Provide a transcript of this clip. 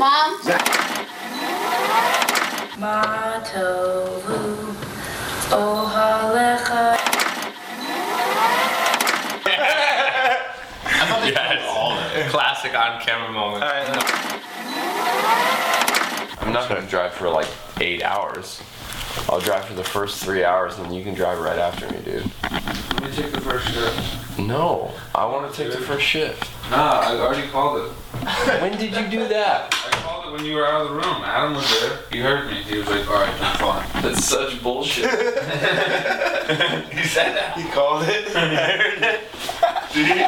Mom? Ma tovu ohalecha. Yes. Classic on-camera moment. I'm not gonna drive for like 8 hours. I'll drive for the first 3 hours, and then you can drive right after me, dude. Let me take the first shift. No, I want to take the first shift. Nah, I already called it. When did you do that? I called it when you were out of the room. Adam was there. He heard me. He was like, alright, I'm fine. That's such bullshit. He said that. He called it. I heard it. Did he?